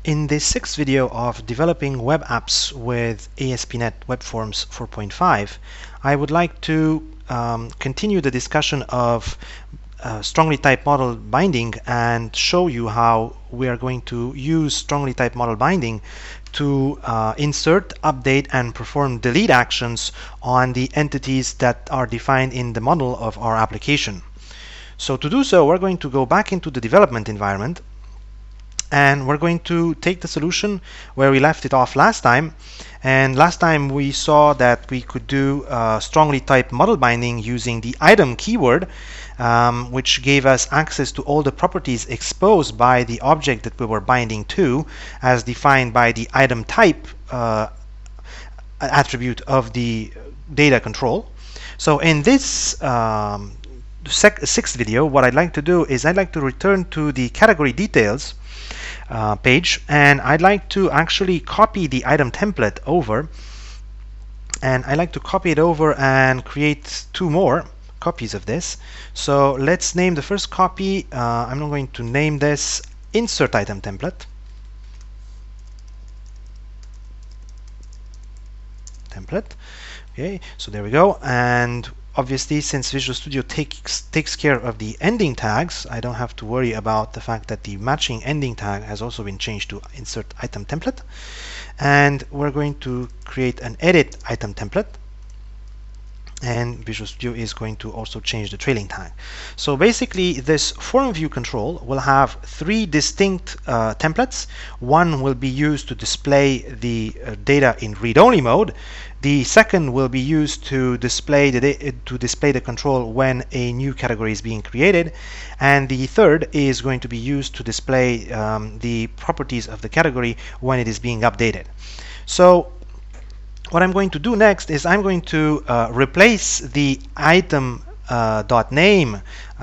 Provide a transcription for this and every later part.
In this sixth video of developing web apps with ASP.NET Web Forms 4.5, I would like to continue the discussion of strongly typed model binding and show you how we are going to use strongly typed model binding to insert, update, and perform delete actions on the entities that are defined in the model of our application. So to do so, we're going to go back into the development environment, and we're going to take the solution where we left it off last time. And last time we saw that we could do strongly typed model binding using the item keyword, which gave us access to all the properties exposed by the object that we were binding to, as defined by the item type attribute of the data control. So in this sixth video, what I'd like to do is I'd like to return to the category details page, and I'd like to actually copy the item template over, and I'd like to copy it over and create two more copies of this. So let's name the first copy, I'm going to name this insert item template. Okay, so there we go. And obviously, since Visual Studio takes care of the ending tags, I don't have to worry about the fact that the matching ending tag has also been changed to insert item template. And we're going to create an edit item template, and Visual Studio is going to also change the trailing tag. So basically, this form view control will have three distinct templates. One will be used to display the data in read-only mode. The second will be used to display the control when a new category is being created, and the third is going to be used to display the properties of the category when it is being updated. So what I'm going to do next is I'm going to replace the item.name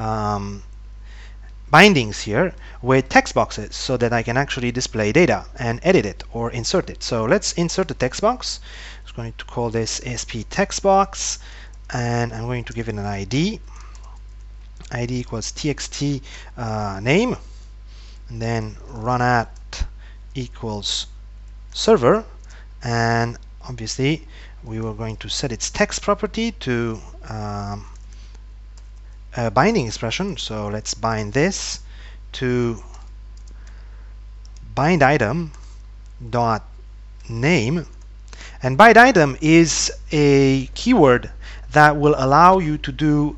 bindings here with text boxes, so that I can actually display data and edit it or insert it. So let's insert the text box. I'm going to call this ASP text box, and I'm going to give it an ID. ID equals txt name, and then run at equals server, and obviously we were going to set its text property to a binding expression. So let's bind this to bind item dot name, and bind item is a keyword that will allow you to do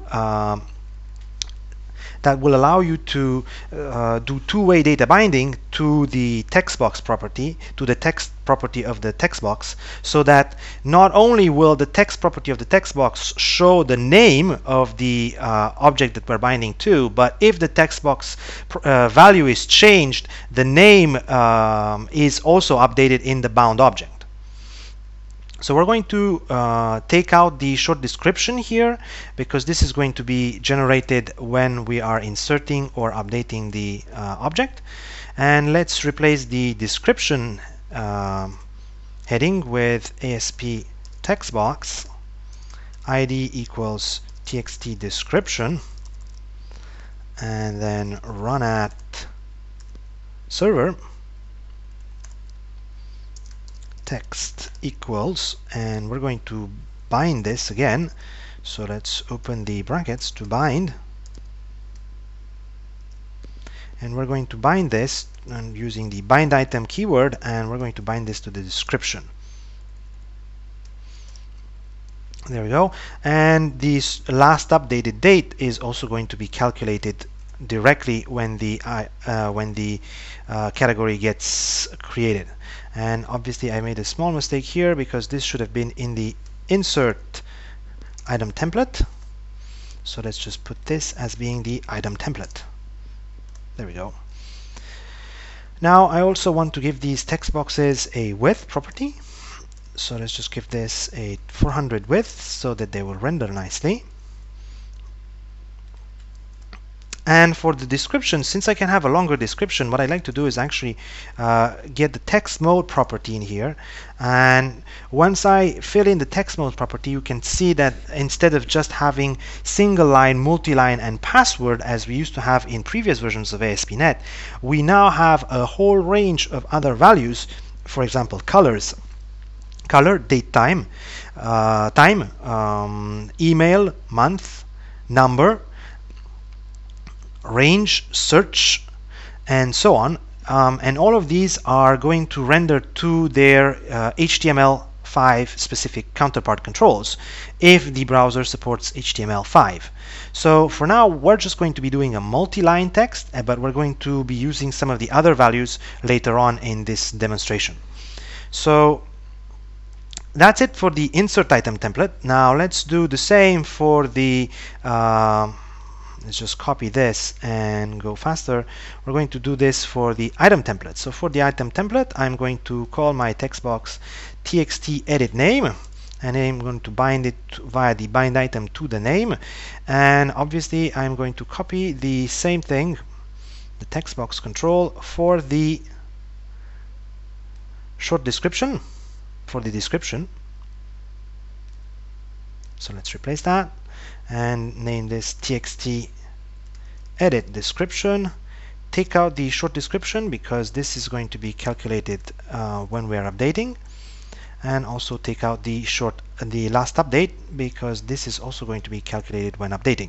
do two-way data binding to the text box property, to the text property of the text box, so that not only will the text property of the text box show the name of the object that we're binding to, but if the text box value is changed, the name is also updated in the bound object. So we're going to take out the short description here, because this is going to be generated when we are inserting or updating the object. And let's replace the description heading with ASP text box ID equals txt description, and then run at server text equals, and we're going to bind this again. So let's open the brackets to bind, and we're going to bind this and using the bind item keyword, and we're going to bind this to the description. There we go. And this last updated date is also going to be calculated directly when the category gets created. And obviously I made a small mistake here, because this should have been in the insert item template. So let's just put this as being the item template. There we go. Now I also want to give these text boxes a width property. So let's just give this a 400 width so that they will render nicely. And for the description, since I can have a longer description, what I like to do is actually get the text mode property in here. And once I fill in the text mode property, you can see that instead of just having single line, multi-line, and password as we used to have in previous versions of ASP.NET, we now have a whole range of other values. For example, colors, color, date, time, email, month, number, range, search, and so on. And all of these are going to render to their HTML5 specific counterpart controls if the browser supports HTML5. So for now, we're just going to be doing a multi-line text, but we're going to be using some of the other values later on in this demonstration. So that's it for the insert item template. Now let's do the same for the let's just copy this and go faster. We're going to do this for the item template. So for the item template, I'm going to call my text box txt edit name, and I'm going to bind it via the bind item to the name. And obviously I'm going to copy the same thing, the text box control, for the short description, for the description. So let's replace that and name this txt edit description. Take out the short description because this is going to be calculated when we are updating, and also take out the last update because this is also going to be calculated when updating.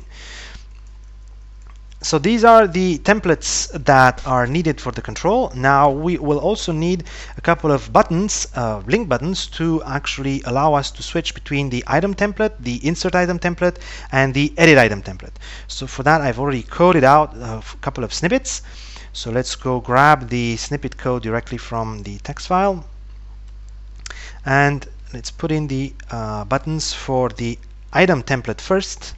So these are the templates that are needed for the control. Now we will also need a couple of buttons, link buttons, to actually allow us to switch between the item template, the insert item template, and the edit item template. So for that, I've already coded out a couple of snippets. So let's go grab the snippet code directly from the text file, and let's put in the buttons for the item template first.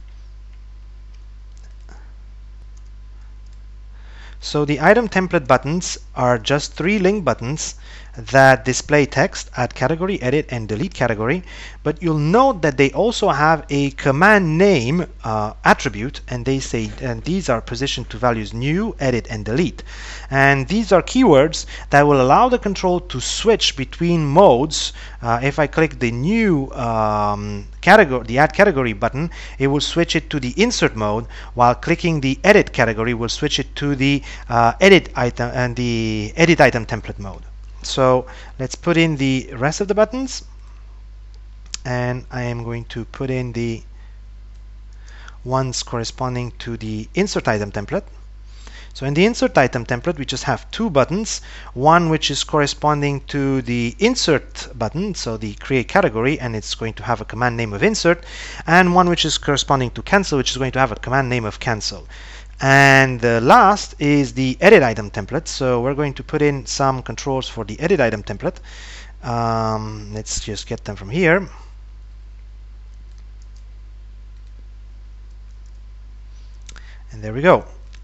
So the item template buttons are just 3 link buttons that display text, add category, edit, and delete category. But you'll note that they also have a command name attribute, and they say, and these are positioned to values new, edit, and delete. And these are keywords that will allow the control to switch between modes. If I click the new category, the add category button, it will switch it to the insert mode, while clicking the edit category will switch it to the edit item and the edit item template mode. So let's put in the rest of the buttons, and I am going to put in the ones corresponding to the insert item template. So in the insert item template, we just have 2 buttons, one which is corresponding to the insert button, so the create category, and it's going to have a command name of insert, and one which is corresponding to cancel, which is going to have a command name of cancel. And the last is the edit item template. So we're going to put in some controls for the edit item template. Let's just get them from here. And there we go.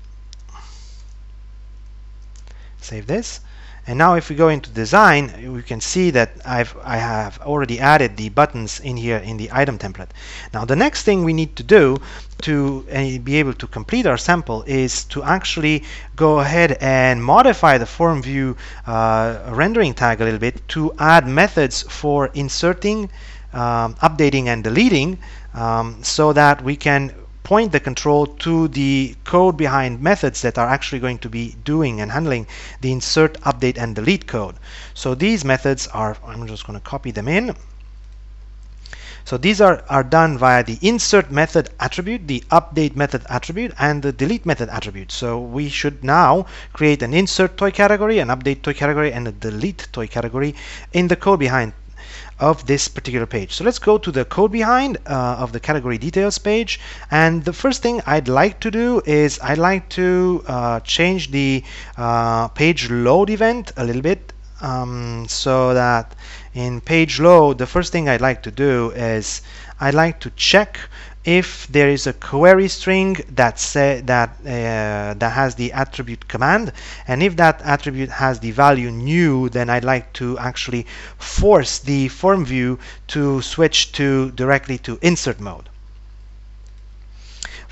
Save this. And now if we go into design, we can see that I have already added the buttons in here in the item template. Now the next thing we need to do to be able to complete our sample is to actually go ahead and modify the form view rendering tag a little bit to add methods for inserting, updating, and deleting, so that we can point the control to the code behind methods that are actually going to be doing and handling the insert, update, and delete code. So these methods are, I'm just going to copy them in. So these are done via the insert method attribute, the update method attribute, and the delete method attribute. So we should now create an insert toy category, an update toy category, and a delete toy category in the code behind of this particular page. So let's go to the code behind of the category details page, and the first thing I'd like to do is I'd like to change the page load event a little bit, so that in page load, the first thing I'd like to do is I'd like to check if there is a query string that has the attribute command, and if that attribute has the value new, then I'd like to actually force the form view to switch to directly to insert mode.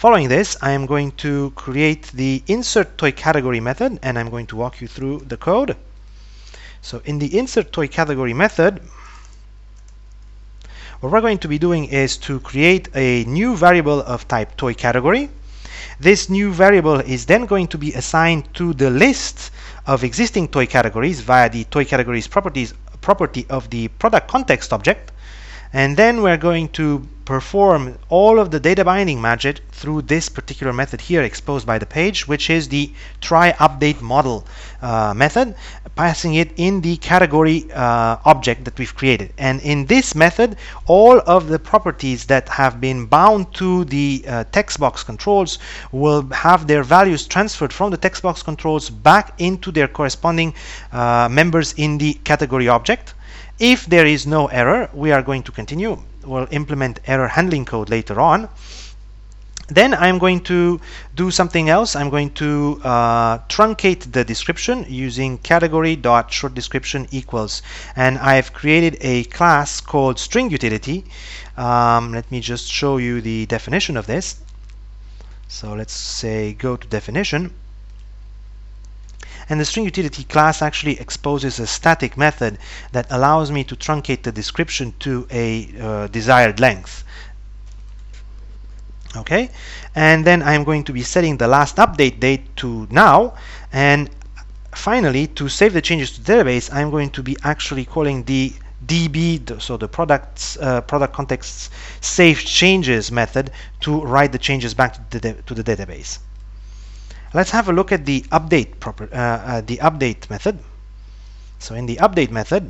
Following this, I am going to create the insert toy category method, and I'm going to walk you through the code. So in the insert toy category method, what we're going to be doing is to create a new variable of type toy category. This new variable is then going to be assigned to the list of existing toy categories via the toy categories property of the product context object. And then we're going to perform all of the data binding magic through this particular method here exposed by the page, which is the try update model method, passing it in the category object that we've created. And in this method, all of the properties that have been bound to the text box controls will have their values transferred from the text box controls back into their corresponding members in the category object. If there is no error, we are going to continue. We'll implement error handling code later on. Then I'm going to do something else. I'm going to truncate the description using category.shortDescription equals. And I've created a class called string utility. Let me just show you the definition of this. So let's say go to definition. And the string utility class actually exposes a static method that allows me to truncate the description to a desired length. Okay, and then I'm going to be setting the last update date to now, and finally, to save the changes to the database, I'm going to be actually calling the DB, so the product contexts save changes method, to write the changes back to the database. Let's have a look at the update the update method. So in the update method,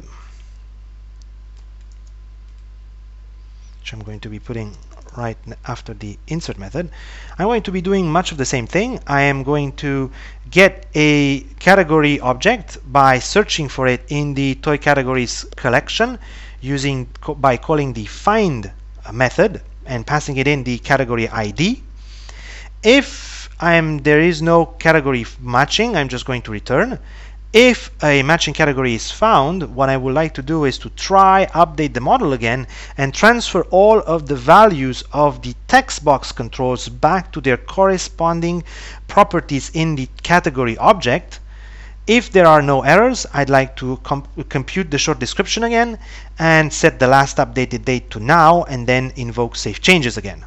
which I'm going to be putting right after the insert method, I'm going to be doing much of the same thing. I am going to get a category object by searching for it in the toy categories collection by calling the find method and passing it in the category ID. If there is no category matching, I'm just going to return. If a matching category is found, what I would like to do is to try update the model again and transfer all of the values of the text box controls back to their corresponding properties in the category object. If there are no errors, I'd like to compute the short description again and set the last updated date to now, and then invoke save changes again.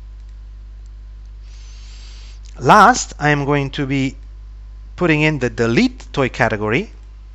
Last, I am going to be putting in the delete toy category.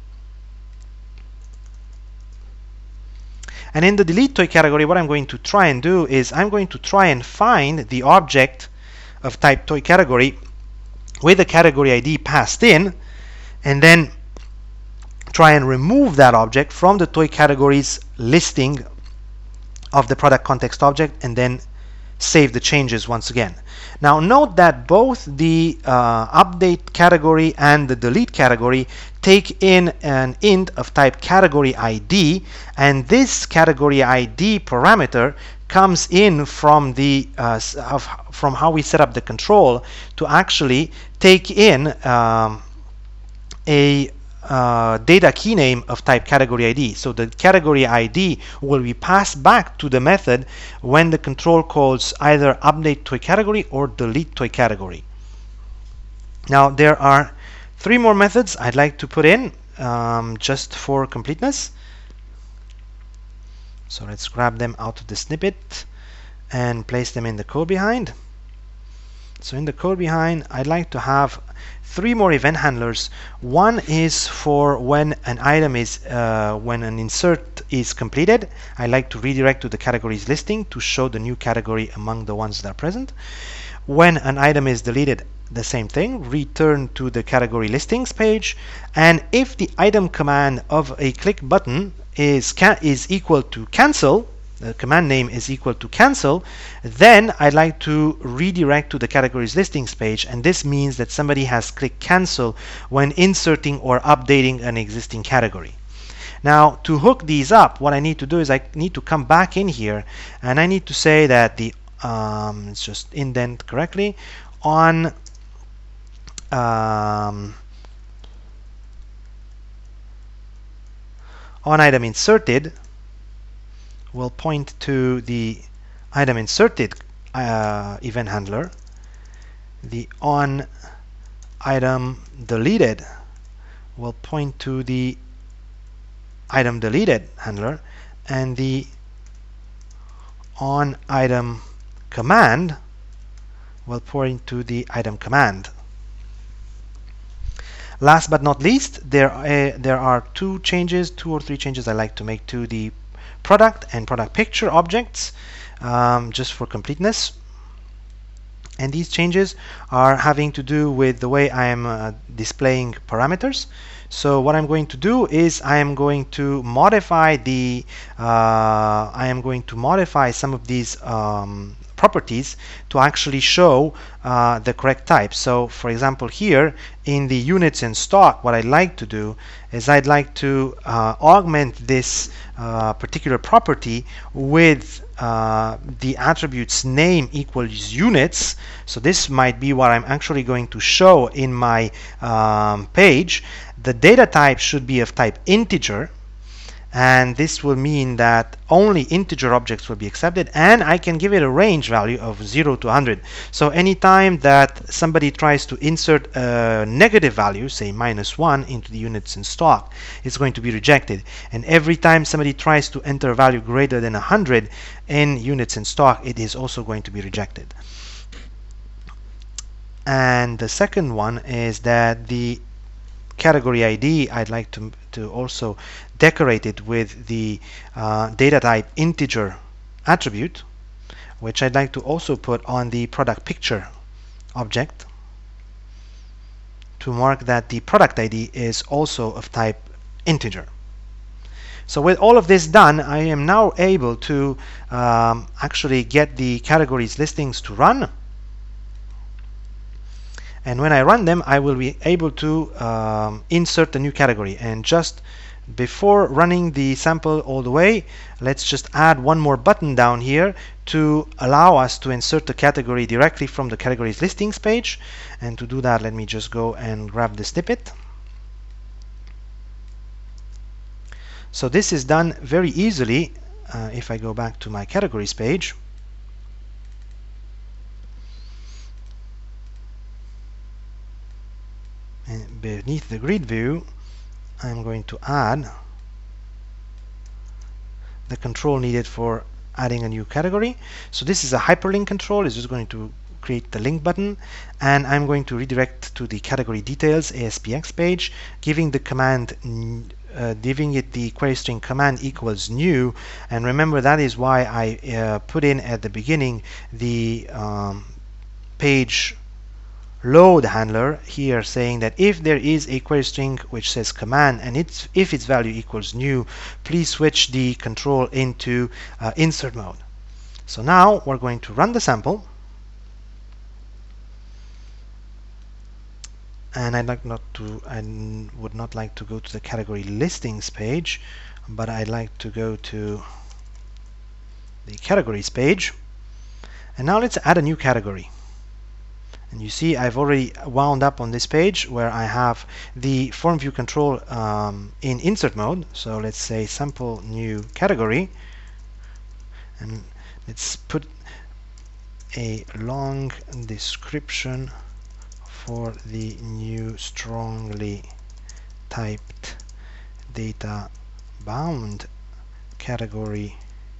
And in the delete toy category, what I'm going to try and do is I'm going to try and find the object of type toy category with the category ID passed in, and then try and remove that object from the toy categories listing of the product context object, and then save the changes once again. Now note that both the update category and the delete category take in an int of type category ID, and this category ID parameter comes in from the from how we set up the control to actually take in a data key name of type category ID. So the category ID will be passed back to the method when the control calls either update toy category or delete toy category. Now there are 3 more methods I'd like to put in just for completeness. So let's grab them out of the snippet and place them in the code behind. So in the code behind, I'd like to have 3 more event handlers. One is for when an item is when an insert is completed. I like to redirect to the categories listing to show the new category among the ones that are present. When an item is deleted, the same thing, return to the category listings page. And if the item command of a click button is equal to cancel, the command name is equal to cancel, then I'd like to redirect to the categories listings page, and this means that somebody has clicked cancel when inserting or updating an existing category. Now to hook these up, what I need to do is I need to come back in here, and I need to say that the let's just indent correctly on item inserted will point to the item inserted event handler, the on item deleted will point to the item deleted handler, and the on item command will point to the item command. Last but not least, there are two or three changes I like to make to the product and product picture objects, just for completeness. And these changes are having to do with the way I am displaying parameters. So what I'm going to do is I am going to modify some of these properties to actually show the correct type. So for example, here in the units in stock, what I'd like to do is I'd like to augment this particular property with the attribute's name equals units. So this might be what I'm actually going to show in my page. The data type should be of type integer, and this will mean that only integer objects will be accepted, and I can give it a range value of 0 to 100. So anytime that somebody tries to insert a negative value, say -1, into the units in stock, it's going to be rejected. And every time somebody tries to enter a value greater than 100 in units in stock, it is also going to be rejected. And the second one is that the category ID, I'd like to also decorate it with the data type integer attribute, which I'd like to also put on the product picture object to mark that the product ID is also of type integer. So with all of this done, I am now able to actually get the categories listings to run. And when I run them, I will be able to insert a new category. And just before running the sample all the way, let's just add one more button down here to allow us to insert the category directly from the categories listings page. And to do that, let me just go and grab the snippet. So this is done very easily if I go back to my categories page. And beneath the grid view, I'm going to add the control needed for adding a new category. So this is a hyperlink control. It's just going to create the link button, and I'm going to redirect to the category details ASPX page, giving the command giving it the query string command equals new. And remember, that is why I put in at the beginning the page load handler here, saying that if there is a query string which says command and if its value equals new, please switch the control into insert mode. So now we're going to run the sample, and I would not like to go to the category listings page, but I'd like to go to the categories page. And now let's add a new category. And you see I've already wound up on this page where I have the form view control in insert mode. So let's say sample new category, and let's put a long description for the new strongly typed data bound category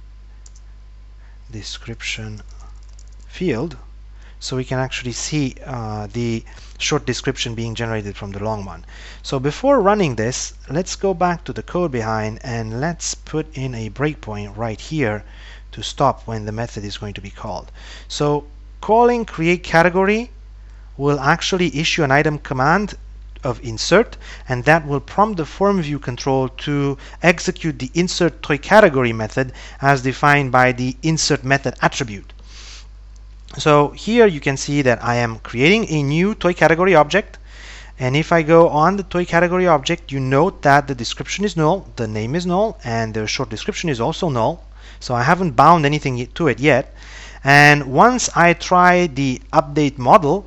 description field, so we can actually see the short description being generated from the long one. So before running this, let's go back to the code behind and let's put in a breakpoint right here to stop when the method is going to be called. So calling create category will actually issue an item command of insert, and that will prompt the form view control to execute the insert toy category method as defined by the insert method attribute. So here you can see that I am creating a new toy category object, and if I go on the toy category object, you note that the description is null, the name is null, and the short description is also null. So I haven't bound anything to it yet. And once I try the update model,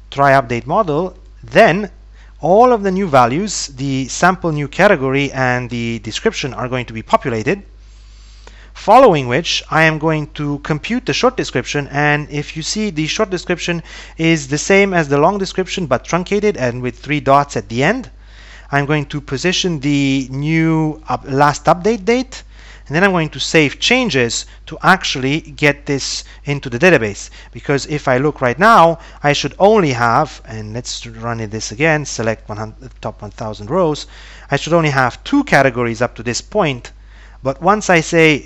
then all of the new values, the sample new category and the description, are going to be populated. Following which, I am going to compute the short description, and if you see, the short description is the same as the long description but truncated and with 3 dots at the end. I'm going to position the new last update date, and then I'm going to save changes to actually get this into the database. Because if I look right now, I should only have, and let's run this again, select top 1000 rows, I should only have 2 categories up to this point. But once I say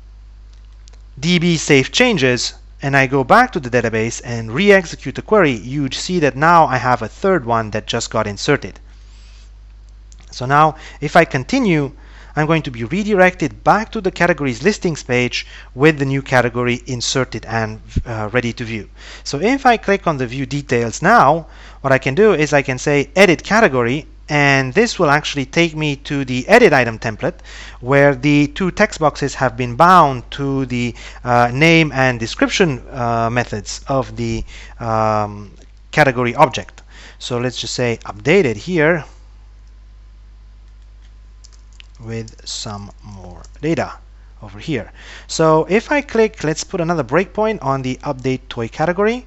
db save changes and I go back to the database and re-execute the query, you see that now I have a third one that just got inserted. So now if I continue, I'm going to be redirected back to the categories listings page with the new category inserted and ready to view. So if I click on the view details now, what I can do is I can say edit category, and this will actually take me to the edit item template where the 2 text boxes have been bound to the name and description methods of the category object. So let's just say updated here with some more data over here. So if I click, let's put another breakpoint on the update toy category.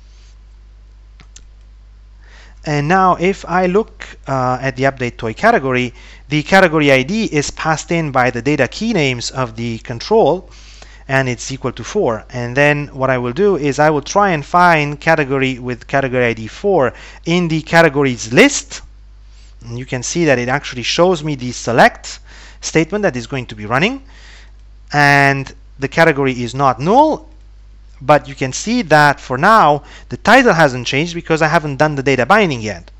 And now if I look at the update toy category, the category ID is passed in by the data key names of the control, and it's equal to 4. And then what I will do is I will try and find category with category ID 4 in the categories list. And you can see that it actually shows me the select statement that is going to be running, and the category is not null. But you can see that for now the title hasn't changed because I haven't done the data binding yet.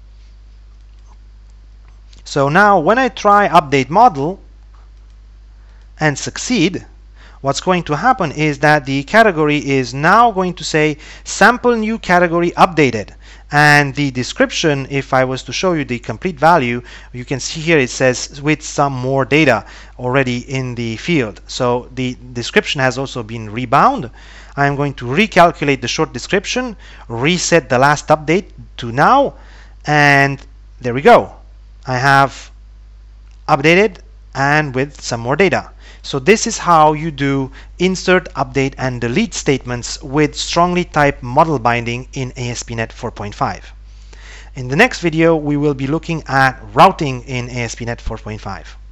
So now when I try update model and succeed, what's going to happen is that the category is now going to say sample new category updated, and the description, if I was to show you the complete value, you can see here it says with some more data already in the field. So the description has also been rebound. I'm going to recalculate the short description, reset the last update to now, and there we go. I have updated and with some more data. So this is how you do insert, update, and delete statements with strongly typed model binding in ASP.NET 4.5. In the next video, we will be looking at routing in ASP.NET 4.5.